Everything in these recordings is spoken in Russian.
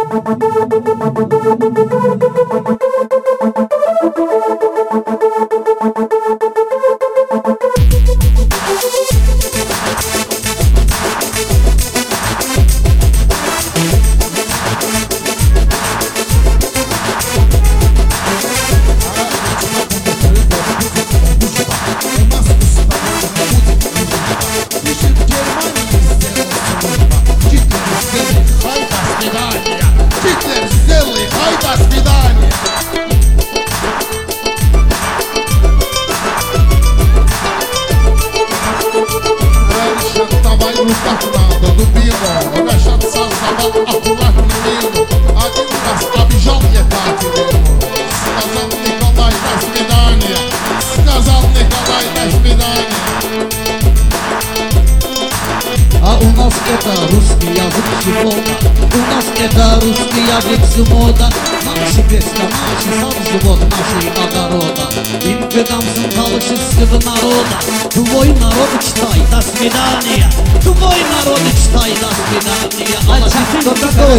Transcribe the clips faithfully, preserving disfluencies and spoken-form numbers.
А у нас это русский язык всю мода. У нас это русский язык всю мода. Наши песня, наши сам живот нашей огорода. Импедансом талышевского народа. Твой народ читай, до свидания. Твой народ читай, до свидания. А что такое?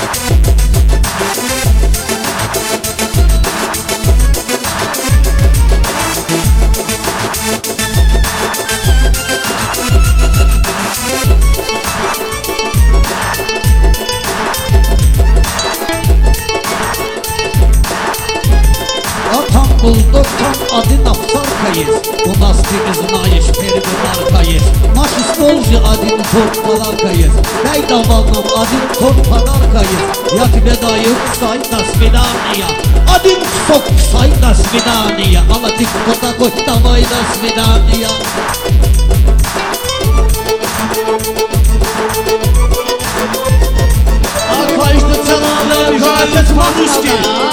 Бульдог там один овцарка есть. У нас, ты не знаешь, перебиварка есть. Наши стол же один торт подарка есть. Дай давал нам один торт подарка есть. Я тебе даю, ксай, до свидания. Один кусок, ксай, до свидания. Алла, ты кто такой? Давай, до свидания. А каждый целовал, каждый матушки.